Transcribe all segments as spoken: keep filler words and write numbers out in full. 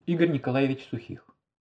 Игорь Николаевич Сухих.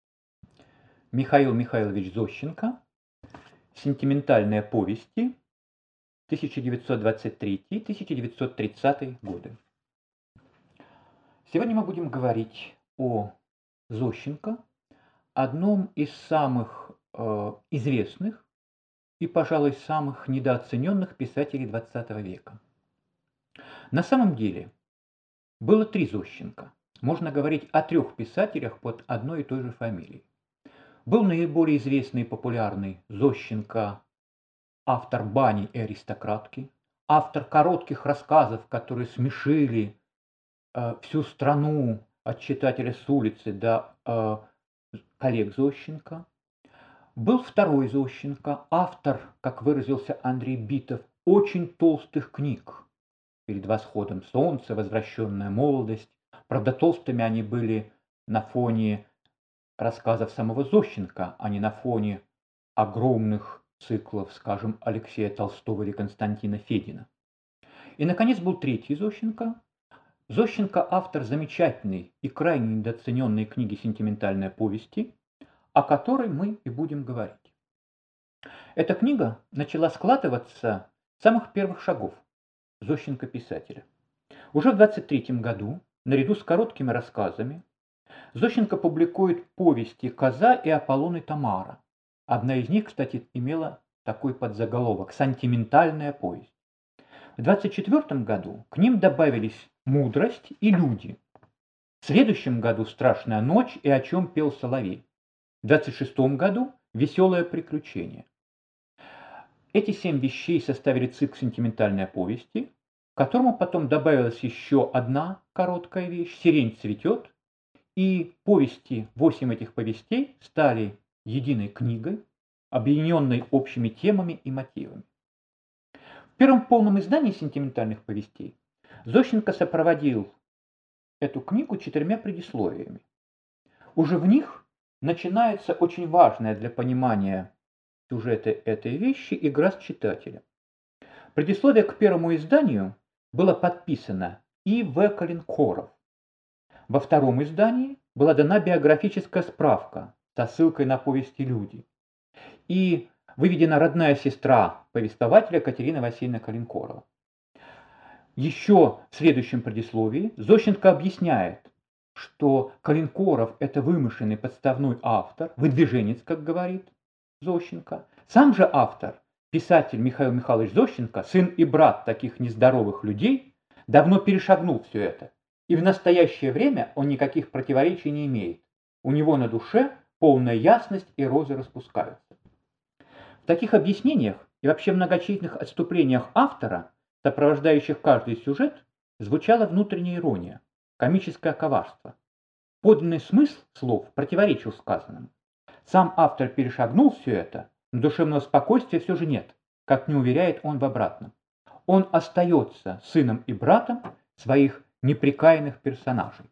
Михаил Михайлович Зощенко. Сентиментальные повести. тысяча девятьсот двадцать третий — тысяча девятьсот тридцатый годы. Сегодня мы будем говорить о Зощенко, одном из самых э, известных и, пожалуй, самых недооцененных писателей двадцатого века. На самом деле было три Зощенко. Можно говорить о трех писателях под одной и той же фамилией. Был наиболее известный и популярный Зощенко, автор «Бани и аристократки», автор коротких рассказов, которые смешили э, всю страну от читателя с улицы до э, коллег Зощенко. Был второй Зощенко, автор, как выразился Андрей Битов, очень толстых книг. «Перед восходом солнца», «Возвращенная молодость». Правда, толстыми они были на фоне рассказов самого Зощенко, а не на фоне огромных циклов, скажем, Алексея Толстого или Константина Федина. И, наконец, был третий Зощенко. Зощенко – автор замечательной и крайне недооцененной книги «Сентиментальные повести», о которой мы и будем говорить. Эта книга начала складываться с самых первых шагов Зощенко-писателя. Уже в двадцать третьем году, наряду с короткими рассказами, Зощенко публикует повести «Коза» и «Аполлон и Тамара». Одна из них, кстати, имела такой подзаголовок «Сентиментальная повесть». В двадцать четвёртом году к ним добавились «Мудрость» и «Люди». В следующем году «Страшная ночь» и «О чем пел соловей». В двадцать шестом году «Веселое приключение». Эти семь вещей составили цикл «Сентиментальные повести», к которому потом добавилась еще одна короткая вещь «Сирень цветет», и повести, восемь этих повестей стали единой книгой, объединенной общими темами и мотивами. В первом полном издании «Сентиментальных повестей» Зощенко сопроводил эту книгу четырьмя предисловиями. Уже в них начинается очень важная для понимания сюжета этой вещи игра с читателем. Предисловие к первому изданию было подписано И В Калинкоров. Во втором издании была дана биографическая справка со ссылкой на повести «Люди». И выведена родная сестра повествователя Катерина Васильевна Калинкорова. Еще в следующем предисловии Зощенко объясняет, что Калинкоров – это вымышленный подставной автор, выдвиженец, как говорит Зощенко. Сам же автор, писатель Михаил Михайлович Зощенко, сын и брат таких нездоровых людей, давно перешагнул все это. И в настоящее время он никаких противоречий не имеет. У него на душе полная ясность, и розы распускаются. В таких объяснениях и вообще многочисленных отступлениях автора, сопровождающих каждый сюжет, звучала внутренняя ирония, комическое коварство. Подлинный смысл слов противоречил сказанному. Сам автор перешагнул все это, но душевного спокойствия все же нет, как не уверяет он в обратном. Он остается сыном и братом своих непрекаянных персонажей.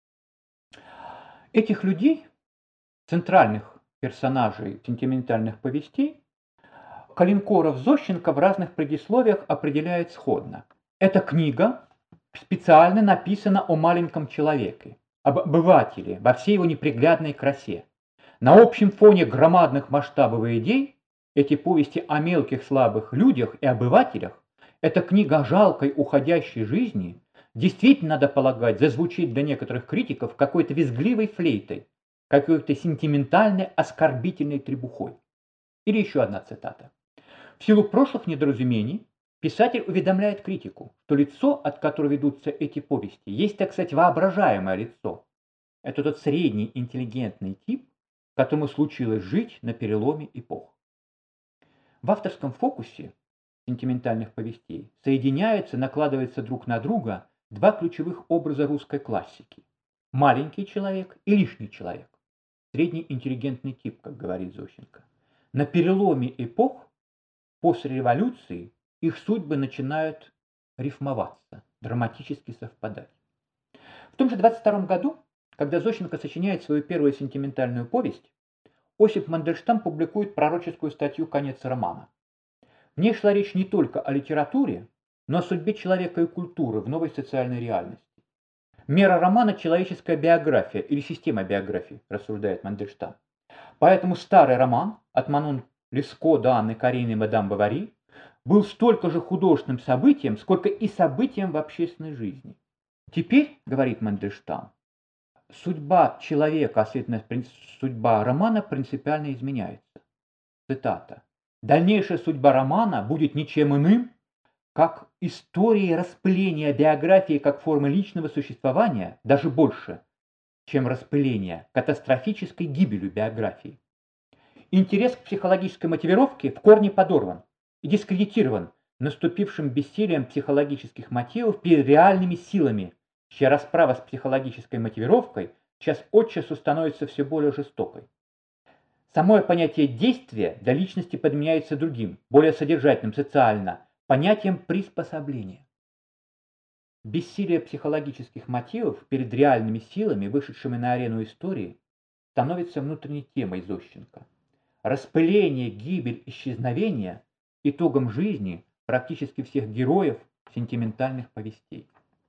Этих людей, центральных персонажей сентиментальных повестей, Калинкоров-Зощенко в разных предисловиях определяет сходно. Эта книга специально написана о маленьком человеке, об обывателе во всей его неприглядной красе. На общем фоне громадных масштабов и идей эти повести о мелких слабых людях и обывателях, эта книга о жалкой уходящей жизни, действительно, надо полагать, зазвучит для некоторых критиков какой-то визгливой флейтой, какой-то сентиментальной, оскорбительной требухой. Или еще одна цитата. В силу прошлых недоразумений писатель уведомляет критику, что лицо, от которого ведутся эти повести, есть, так сказать, воображаемое лицо. Это тот средний интеллигентный тип, которому случилось жить на переломе эпох. В авторском фокусе сентиментальных повестей соединяются, накладываются друг на друга два ключевых образа русской классики. Маленький человек и лишний человек. Средний интеллигентный тип, как говорит Зощенко. На переломе эпох, после революции, их судьбы начинают рифмоваться, драматически совпадать. В том же двадцать втором году, когда Зощенко сочиняет свою первую сентиментальную повесть, Осип Мандельштам публикует пророческую статью «Конец романа». В ней шла речь не только о литературе, но о судьбе человека и культуры в новой социальной реальности. Мера романа — человеческая биография или система биографий, рассуждает Мандельштам. Поэтому старый роман от Манон Леско до Анны Карениной «Мадам Бовари» был столько же художественным событием, сколько и событием в общественной жизни. Теперь, говорит Мандельштам, судьба человека, а следовательно судьба романа принципиально изменяется. Цитата. «Дальнейшая судьба романа будет ничем иным, как историей распыления биографии как формы личного существования, даже больше, чем распыление катастрофической гибелью биографии. Интерес к психологической мотивировке в корне подорван и дискредитирован наступившим бессилием психологических мотивов перед реальными силами, чья расправа с психологической мотивировкой час от часу становится все более жестокой. Самое понятие действия для личности подменяется другим, более содержательным социально, понятием приспособления. Бессилие психологических мотивов перед реальными силами, вышедшими на арену истории, становится внутренней темой Зощенко. Распыление, гибель, исчезновение – итогом жизни практически всех героев сентиментальных повестей.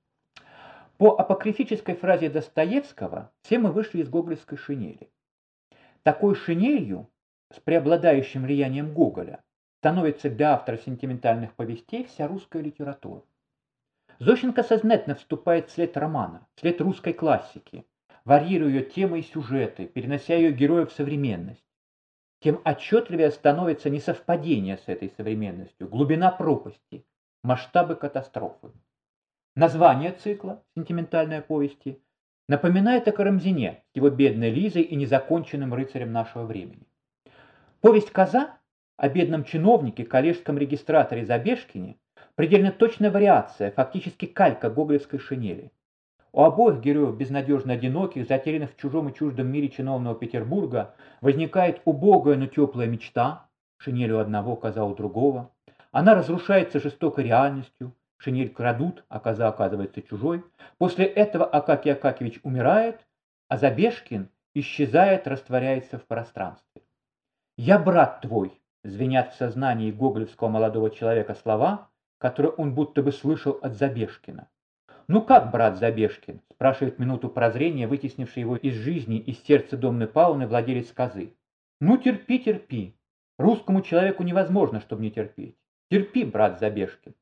По апокрифической фразе Достоевского все мы вышли из гоголевской шинели. Такой шинелью, с преобладающим влиянием Гоголя, становится для автора сентиментальных повестей вся русская литература. Зощенко сознательно вступает в след романа, в след русской классики, варьируя ее темы и сюжеты, перенося ее героев в современность. Тем отчетливее становится несовпадение с этой современностью, глубина пропасти, масштабы катастрофы. Название цикла «Сентиментальные повести» напоминает о Карамзине с его бедной Лизой и незаконченным рыцарем нашего времени. Повесть «Коза» о бедном чиновнике, коллежском регистраторе Забежкине предельно точная вариация, фактически калька гоголевской шинели. У обоих героев безнадежно одиноких, затерянных в чужом и чуждом мире чиновного Петербурга, возникает убогая, но теплая мечта, шинель у одного, коза у другого. Она разрушается жестокой реальностью, шинель крадут, а коза оказывается чужой. После этого Акакий Акакевич умирает, а Забежкин исчезает, растворяется в пространстве. «Я брат твой», звенят в сознании гоголевского молодого человека слова, которые он будто бы слышал от Забежкина. «Ну как, брат Забежкин?» – спрашивает минуту прозрения, вытеснивший его из жизни, из сердца Домны Павловны владелец козы. «Ну терпи, терпи. Русскому человеку невозможно, чтобы не терпеть. Терпи, брат Забежкин».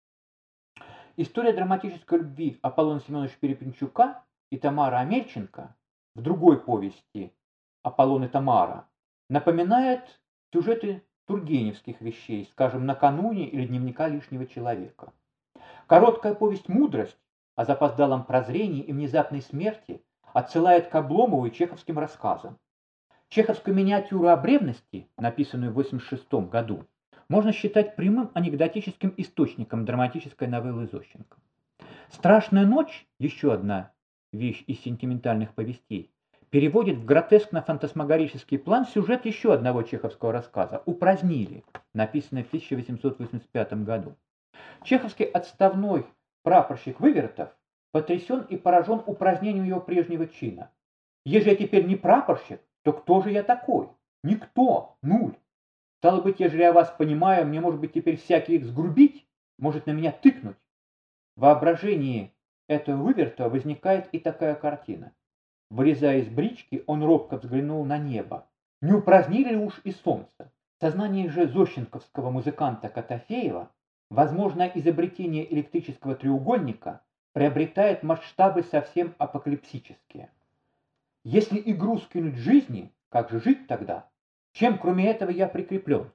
История драматической любви Аполлона Семеновича Перепинчука и Тамары Амельченко в другой повести «Аполлон и Тамара» напоминает сюжеты тургеневских вещей, скажем, «Накануне» или «Дневника лишнего человека». Короткая повесть «Мудрость» о запоздалом прозрении и внезапной смерти отсылает к Обломову и чеховским рассказам. Чеховскую миниатюру о бревности, написанную в восемьдесят шестом году, можно считать прямым анекдотическим источником драматической новеллы Зощенко. «Страшная ночь» – еще одна вещь из сентиментальных повестей, переводит в гротескно-фантасмагорический план сюжет еще одного чеховского рассказа «Упразднили», написанный в тысяча восемьсот восемьдесят пятом году. Чеховский отставной прапорщик Вывертов потрясен и поражен упразднением его прежнего чина. «Ежели я теперь не прапорщик, то кто же я такой? Никто, нуль. Стало быть, ежели я вас понимаю, мне может быть теперь всякий их сгрубить, может на меня тыкнуть». В воображении этого Вывертова возникает и такая картина. Вылезая из брички, он робко взглянул на небо. Не упразднили ли уж и солнце? В сознании же зощенковского музыканта Котофеева возможное изобретение электрического треугольника приобретает масштабы совсем апокалипсические. Если игру скинуть жизни, как же жить тогда? Чем кроме этого я прикреплен?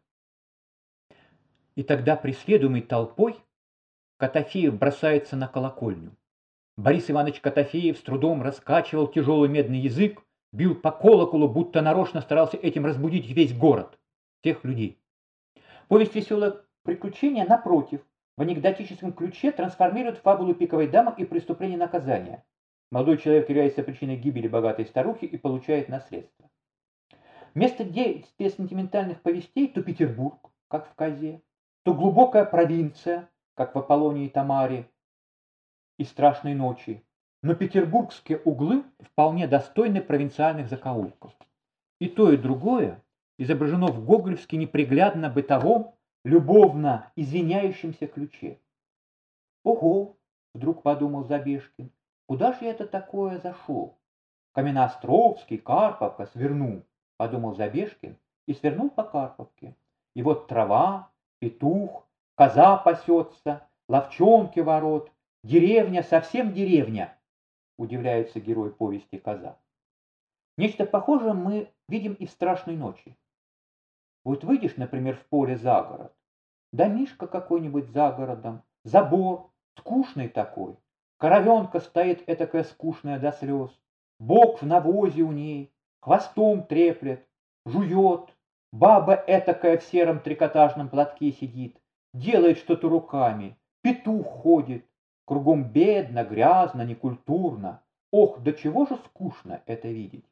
И тогда, преследуемый толпой, Котофеев бросается на колокольню. Борис Иванович Котофеев с трудом раскачивал тяжелый медный язык, бил по колоколу, будто нарочно старался этим разбудить весь город, всех людей. Повесть «Веселое приключение», напротив, в анекдотическом ключе трансформирует фабулу «Пиковой дамы» и «Преступление и наказание». Молодой человек является причиной гибели богатой старухи и получает наследство. Вместо действия сентиментальных повестей то Петербург, как в «Козе», то глубокая провинция, как в «Аполлоне и Тамаре» и «Страшной ночи», но петербургские углы вполне достойны провинциальных закоулков. И то, и другое изображено в гоголевски неприглядно бытовом, любовно извиняющемся ключе. «Ого!» — вдруг подумал Забежкин. Куда же я это такое зашел? Каменноостровский, Карповка, сверну, подумал Забежкин и свернул по Карповке. И вот трава, петух, коза пасется, ловчонки ворот, деревня, совсем деревня, удивляется герой повести «Коза». Нечто похожее мы видим и в «Страшной ночи». Вот выйдешь, например, в поле за город, домишко какой-нибудь за городом, забор, скучный такой, коровенка стоит этакая скучная до слез, бок в навозе у ней, хвостом треплет, жует, баба этакая в сером трикотажном платке сидит, делает что-то руками, петух ходит, кругом бедно, грязно, некультурно. Ох, до чего же скучно это видеть!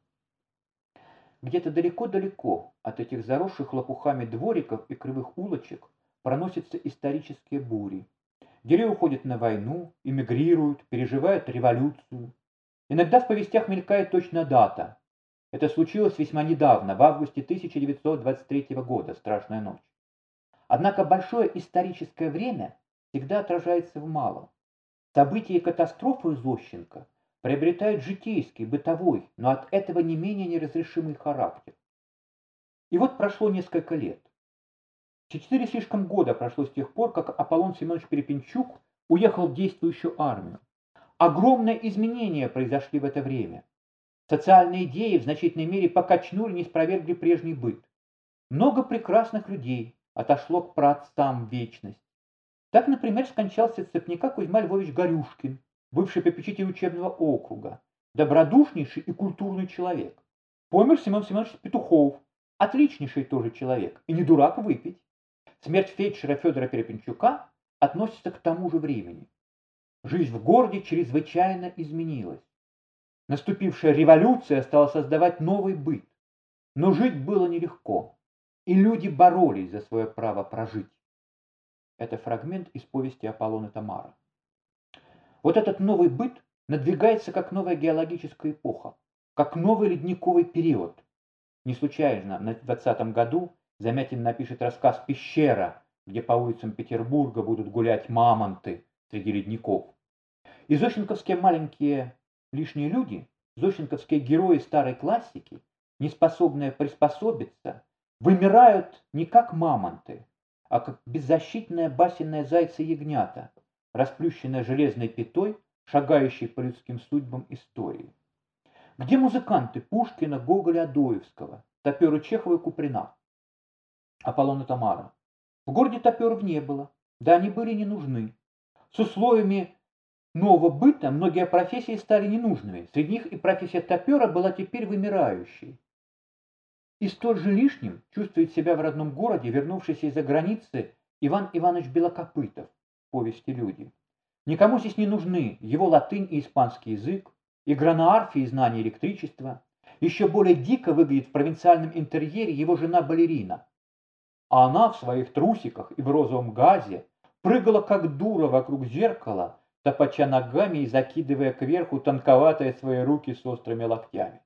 Где-то далеко-далеко от этих заросших лопухами двориков и кривых улочек проносятся исторические бури. Герои уходят на войну, эмигрируют, переживают революцию. Иногда в повестях мелькает точная дата. Это случилось весьма недавно, в августе тысяча девятьсот двадцать третьего года, «Страшная ночь». Однако большое историческое время всегда отражается в малом. События и катастрофы Зощенко приобретают житейский, бытовой, но от этого не менее неразрешимый характер. И вот прошло несколько лет. Четыре слишком года прошло с тех пор, как Аполлон Семенович Перепинчук уехал в действующую армию. Огромные изменения произошли в это время. Социальные идеи в значительной мере покачнули, не спровергли прежний быт. Много прекрасных людей отошло к праотцам в вечность. Так, например, скончался от цепняка Кузьма Львович Горюшкин, бывший попечитель учебного округа, добродушнейший и культурный человек. Помер Семен Семенович Петухов, отличнейший тоже человек, и не дурак выпить. Смерть фельдшера Федора Перепинчука относится к тому же времени. Жизнь в городе чрезвычайно изменилась. Наступившая революция стала создавать новый быт. Но жить было нелегко, и люди боролись за свое право прожить. Это фрагмент из повести «Аполлон и Тамара». Вот этот новый быт надвигается как новая геологическая эпоха, как новый ледниковый период. Не случайно на двадцатом году Замятин напишет рассказ «Пещера», где по улицам Петербурга будут гулять мамонты среди ледников. И зощенковские маленькие лишние люди, зощенковские герои старой классики, не способные приспособиться, вымирают не как мамонты, а как беззащитная басенная зайца-ягнята, расплющенная железной пятой, шагающей по людским судьбам истории. Где музыканты Пушкина, Гоголя, Адоевского, топеры Чехова и Куприна? Аполлон и Тамара. В городе топеров не было, да они были не нужны. С условиями нового быта многие профессии стали ненужными, среди них и профессия топера была теперь вымирающей. И столь же лишним чувствует себя в родном городе вернувшийся из-за границы Иван Иванович Белокопытов в повести «Люди». Никому здесь не нужны его латынь и испанский язык, игра на арфе и знание электричества. Еще более дико выглядит в провинциальном интерьере его жена-балерина. А она в своих трусиках и в розовом газе прыгала как дура вокруг зеркала, топача ногами и закидывая кверху тонковатые свои руки с острыми локтями.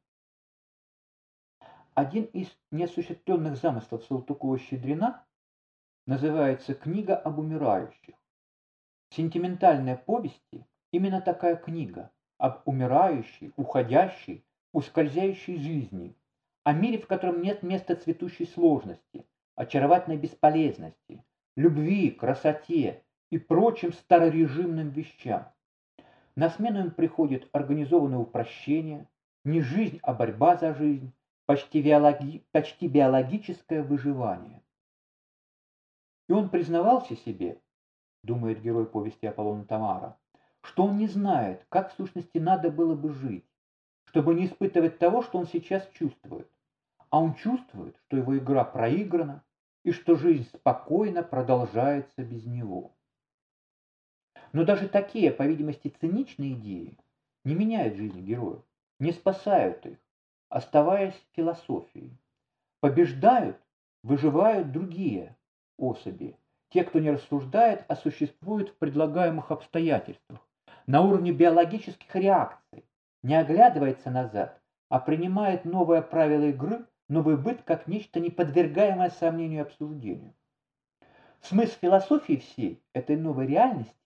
Один из неосуществленных замыслов Салтыкова-Щедрина называется «Книга об умирающих». Сентиментальные повести – именно такая книга об умирающей, уходящей, ускользающей жизни, о мире, в котором нет места цветущей сложности, очаровательной бесполезности, любви, красоте и прочим старорежимным вещам. На смену им приходит организованное упрощение, не жизнь, а борьба за жизнь, почти, биологи... почти биологическое выживание. И он признавался себе, думает герой повести «Аполлон и Тамара», что он не знает, как в сущности надо было бы жить, чтобы не испытывать того, что он сейчас чувствует. А он чувствует, что его игра проиграна и что жизнь спокойно продолжается без него. Но даже такие, по видимости, циничные идеи не меняют жизнь героев, не спасают их, оставаясь философией. Побеждают, выживают другие особи, те, кто не рассуждает, а существует в предлагаемых обстоятельствах, на уровне биологических реакций, не оглядывается назад, а принимает новые правила игры, новый быт как нечто, не подвергаемое сомнению и обсуждению. Смысл философии всей этой новой реальности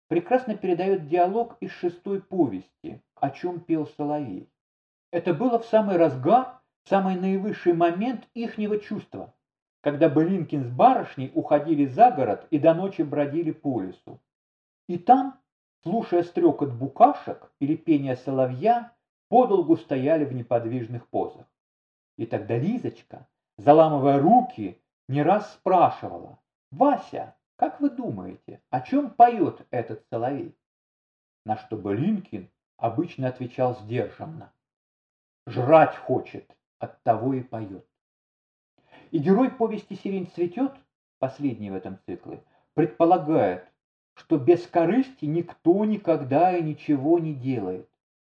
прекрасно передает диалог из шестой повести «О чем пел соловей». Это было в самый разгар, в самый наивысший момент ихнего чувства, когда Былинкин с барышней уходили за город и до ночи бродили по лесу. И там, слушая стрекот букашек или пение соловья, подолгу стояли в неподвижных позах. И тогда Лизочка, заламывая руки, не раз спрашивала: «Вася, как вы думаете, о чем поет этот соловей?» На что Былинкин обычно отвечал сдержанно: «Жрать хочет, оттого и поет». И герой повести «Сирень цветет», последний в этом цикле, предполагает, что без корысти никто никогда и ничего не делает.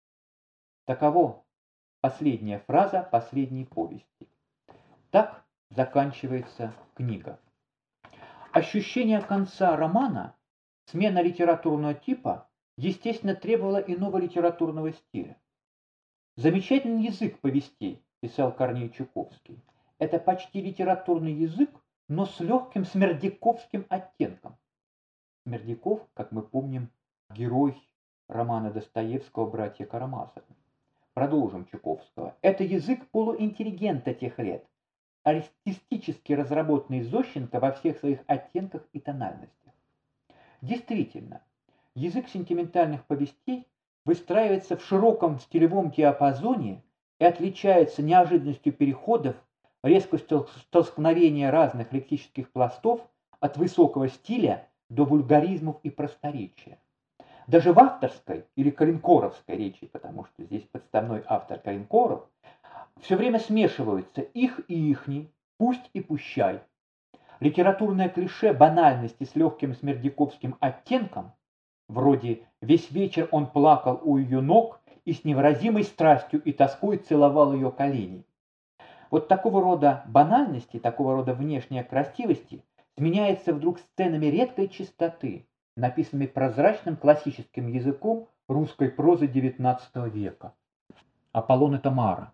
Таково последняя фраза последней повести. Так заканчивается книга. Ощущение конца романа, смена литературного типа, естественно, требовала иного литературного стиля. Замечательный язык повестей, писал Корней Чуковский. Это почти литературный язык, но с легким смердяковским оттенком. Смердяков, как мы помним, герой романа Достоевского «Братья Карамазовы». Продолжим Чуковского. Это язык полуинтеллигента тех лет, артистически разработанный Зощенко во всех своих оттенках и тональностях. Действительно, язык сентиментальных повестей выстраивается в широком стилевом диапазоне и отличается неожиданностью переходов, резкостью столкновения разных лексических пластов от высокого стиля до вульгаризмов и просторечия. Даже в авторской или калинкоровской речи, потому что здесь подставной автор Калинкоров, все время смешиваются их и ихний, пусть и пущай. Литературное клише банальности с легким смердяковским оттенком, вроде «весь вечер он плакал у ее ног и с невыразимой страстью и тоской целовал ее колени». Вот такого рода банальности, такого рода внешней красивости сменяется вдруг сценами редкой чистоты, написанными прозрачным классическим языком русской прозы девятнадцатого века. Аполлон и Тамара.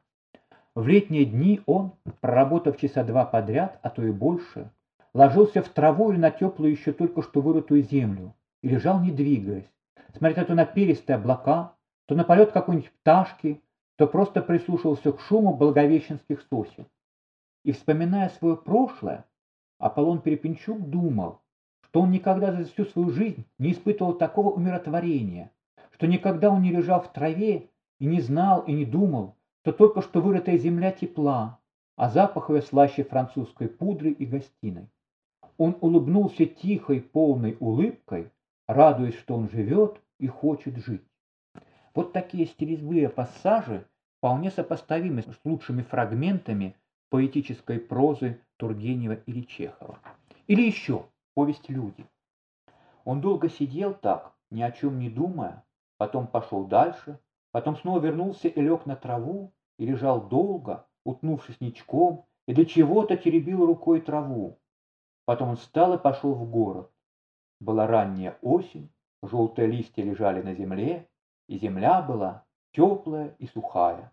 В летние дни он, проработав часа два подряд, а то и больше, ложился в траву или на теплую еще только что вырытую землю и лежал, не двигаясь, смотря то на перистые облака, то на полет какой-нибудь пташки, то просто прислушивался к шуму благовещенских сосен. И, вспоминая свое прошлое, Аполлон Перепинчук думал, что он никогда за всю свою жизнь не испытывал такого умиротворения, что никогда он не лежал в траве и не знал и не думал, что только что вырытая земля тепла, а запах ее слаще французской пудры и гостиной. Он улыбнулся тихой, полной улыбкой, радуясь, что он живет и хочет жить. Вот такие стилевые пассажи вполне сопоставимы с лучшими фрагментами поэтической прозы Тургенева или Чехова. Или еще повесть «Люди». Он долго сидел так, ни о чем не думая, потом пошел дальше, потом снова вернулся и лег на траву, и лежал долго, утнувшись ничком, и до чего-то теребил рукой траву. Потом он встал и пошел в город. Была ранняя осень, желтые листья лежали на земле, и земля была теплая и сухая.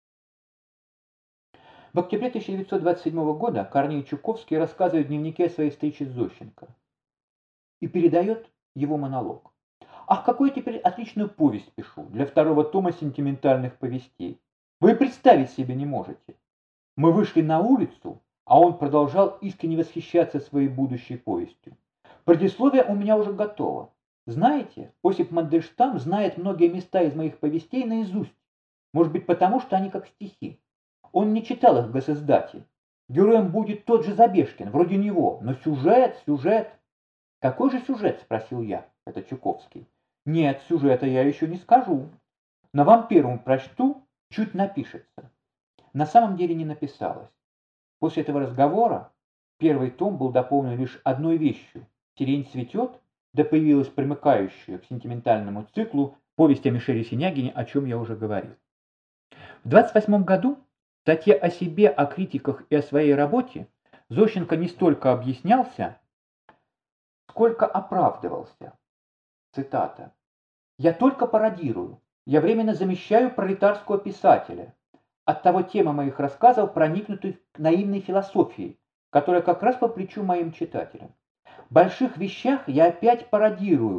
В октябре тысяча девятьсот двадцать седьмого года Корней Чуковский рассказывает в дневнике о своей встрече с Зощенко и передает его монолог. «Ах, какую теперь отличную повесть пишу для второго тома сентиментальных повестей. Вы представить себе не можете. Мы вышли на улицу, а он продолжал искренне восхищаться своей будущей повестью. Предисловие у меня уже готово. Знаете, Осип Мандельштам знает многие места из моих повестей наизусть. Может быть, потому что они как стихи. Он не читал их в госиздате. Героем будет тот же Забежкин, вроде него, но сюжет, сюжет... Какой же сюжет, спросил я, это Чуковский. Нет, сюжета я еще не скажу. Но вам первым прочту, чуть напишется. На самом деле не написалось. После этого разговора первый том был дополнен лишь одной вещью. «Сирень цветет», да появилась примыкающая к сентиментальному циклу повесть о Мишеле Синягине, о чем я уже говорил. В двадцать восьмом году в статье о себе, о критиках и о своей работе Зощенко не столько объяснялся, сколько оправдывался. Цитата. «Я только пародирую, я временно замещаю пролетарского писателя. Оттого тема моих рассказов проникнуты наивной философией, которая как раз по плечу моим читателям. В больших вещах я опять пародирую,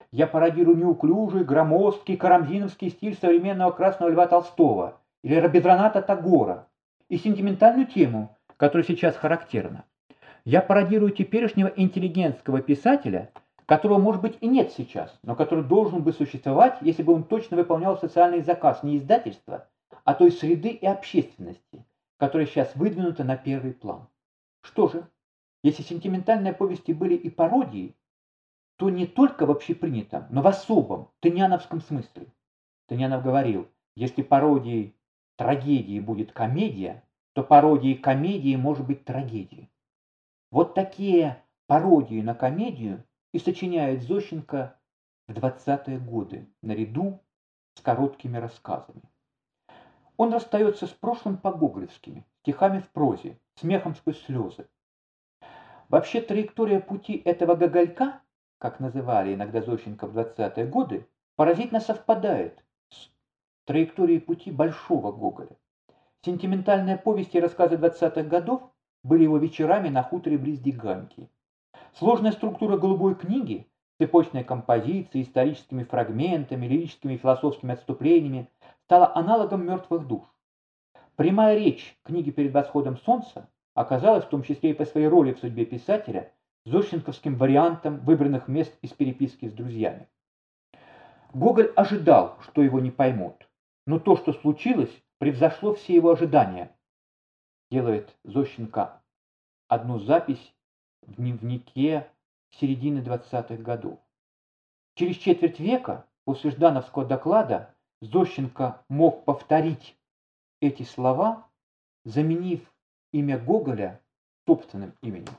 Я пародирую неуклюжий, громоздкий, карамзиновский стиль современного Красного Льва Толстого или Рабиндраната Тагора и сентиментальную тему, которая сейчас характерна. Я пародирую теперешнего интеллигентского писателя, которого, может быть, и нет сейчас, но который должен бы существовать, если бы он точно выполнял социальный заказ не издательства, а той среды и общественности, которая сейчас выдвинута на первый план. Что же, если сентиментальные повести были и пародией, то не только в общепринятом, но в особом, тыняновском смысле. Тынянов говорил, если пародией трагедии будет комедия, то пародией комедии может быть трагедия. Вот такие пародии на комедию и сочиняет Зощенко в двадцатые годы, наряду с короткими рассказами. Он расстается с прошлым по-гоголевскими, стихами в прозе, смехом сквозь слезы. Вообще траектория пути этого гоголька, как называли иногда Зощенко в двадцатые годы, поразительно совпадает с траекторией пути большого Гоголя. Сентиментальные повести и рассказы двадцатых годов были его вечерами на хуторе близ Диганки. Сложная структура «Голубой книги», цепочной композицией, историческими фрагментами, лирическими и философскими отступлениями, стала аналогом «Мертвых душ». Прямая речь книги «Перед восходом солнца» оказалась, в том числе и по своей роли в судьбе писателя, зощенковским вариантом выбранных мест из переписки с друзьями. Гоголь ожидал, что его не поймут, но то, что случилось, превзошло все его ожидания. Делает Зощенко одну запись в дневнике середины двадцатых годов. Через четверть века после ждановского доклада Зощенко мог повторить эти слова, заменив имя Гоголя собственным именем.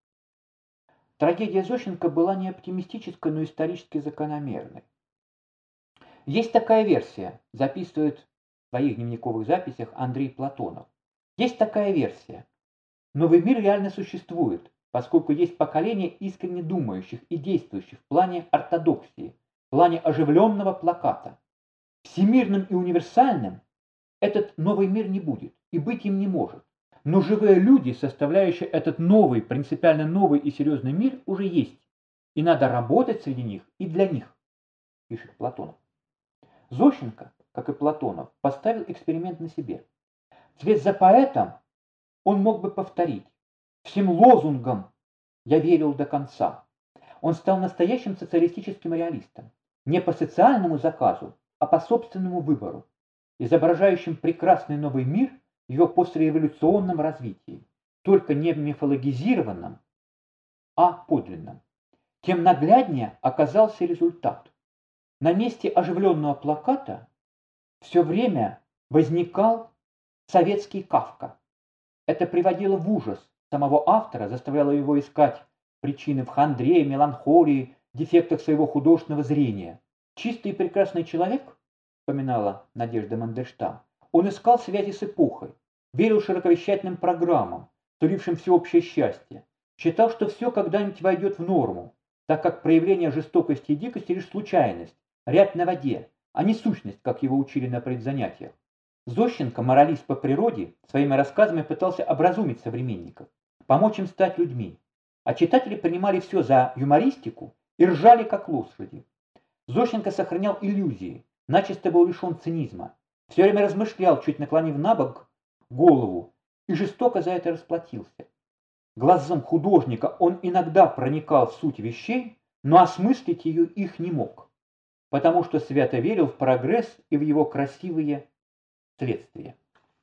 Трагедия Зощенко была не оптимистической, но исторически закономерной. Есть такая версия, записывает в своих дневниковых записях Андрей Платонов. Есть такая версия. Новый мир реально существует, поскольку есть поколение искренне думающих и действующих в плане ортодоксии, в плане оживленного плаката. Всемирным и универсальным этот новый мир не будет и быть им не может. Но живые люди, составляющие этот новый, принципиально новый и серьезный мир, уже есть. И надо работать среди них и для них, пишет Платонов. Зощенко, как и Платонов, поставил эксперимент на себе. Вслед за поэтом он мог бы повторить: всем лозунгам я верил до конца. Он стал настоящим социалистическим реалистом, не по социальному заказу, а по собственному выбору, изображающим прекрасный новый мир в его послереволюционном развитии, только не мифологизированном, а подлинном. Тем нагляднее оказался результат. На месте оживленного плаката все время возникал советский Кафка. Это приводило в ужас самого автора, заставляло его искать причины в хандре, меланхолии, дефектах своего художественного зрения. Чистый и прекрасный человек, вспоминала Надежда Мандельштам, он искал связи с эпохой, верил широковещательным программам, сулившим всеобщее счастье, считал, что все когда-нибудь войдет в норму, так как проявление жестокости и дикости лишь случайность, рябь на воде, а не сущность, как его учили на предзанятиях. Зощенко, моралист по природе, своими рассказами пытался образумить современников, помочь им стать людьми, а читатели принимали все за юмористику и ржали как лошади. Зощенко сохранял иллюзии, начисто был лишен цинизма, все время размышлял, чуть наклонив на бок голову, и жестоко за это расплатился. Глазом художника он иногда проникал в суть вещей, но осмыслить ее их не мог, потому что свято верил в прогресс и в его красивые следствия.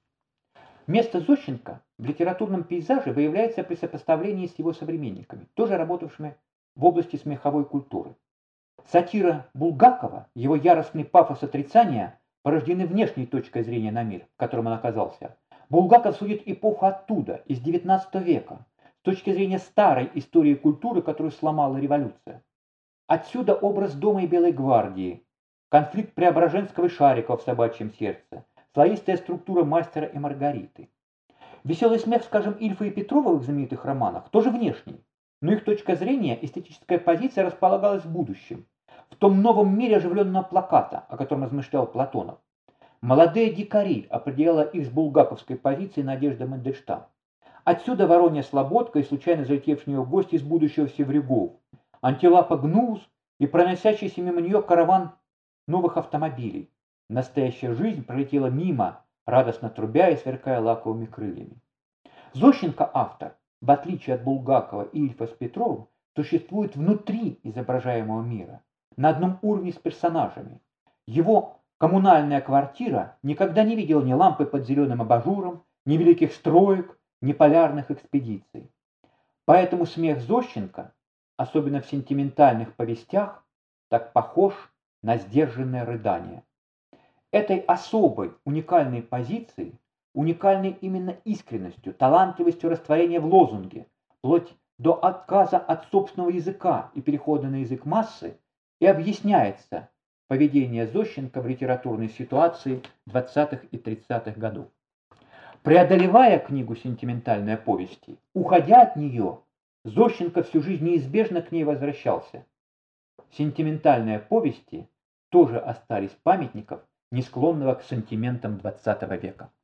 Место Зощенко в литературном пейзаже выявляется при сопоставлении с его современниками, тоже работавшими в области смеховой культуры. Сатира Булгакова, его яростный пафос отрицания порождены внешней точкой зрения на мир, в котором он оказался. Булгаков судит эпоху оттуда, из девятнадцатого века, с точки зрения старой истории культуры, которую сломала революция. Отсюда образ Дома и Белой гвардии, конфликт Преображенского и Шарикова в Собачьем сердце, слоистая структура Мастера и Маргариты. Веселый смех, скажем, Ильфа и Петрова в их знаменитых романах тоже внешний, но их точка зрения, эстетическая позиция располагалась в будущем, в том новом мире оживленного плаката, о котором размышлял Платонов. Молодые дикари определяла их с булгаковской позиции Надежда Мандельштам. Отсюда Воронья Слободка и случайно залетевший в нее гость из будущего Севрюгов, Антилапа Гнус, и проносящийся мимо нее караван новых автомобилей. Настоящая жизнь пролетела мимо, радостно трубя и сверкая лаковыми крыльями. Зощенко автор, в отличие от Булгакова и Ильфа с Петровым, существует внутри изображаемого мира, на одном уровне с персонажами. Его коммунальная квартира никогда не видела ни лампы под зеленым абажуром, ни великих строек, ни полярных экспедиций. Поэтому смех Зощенко, особенно в сентиментальных повестях, так похож на сдержанное рыдание. Этой особой, уникальной позиции, уникальной именно искренностью, талантливостью растворения в лозунге, вплоть до отказа от собственного языка и перехода на язык массы, и объясняется поведение Зощенко в литературной ситуации двадцатых и тридцатых годов. Преодолевая книгу «Сентиментальные повести», уходя от нее, Зощенко всю жизнь неизбежно к ней возвращался. Сентиментальные повести тоже остались памятником не склонного к сантиментам двадцатого века.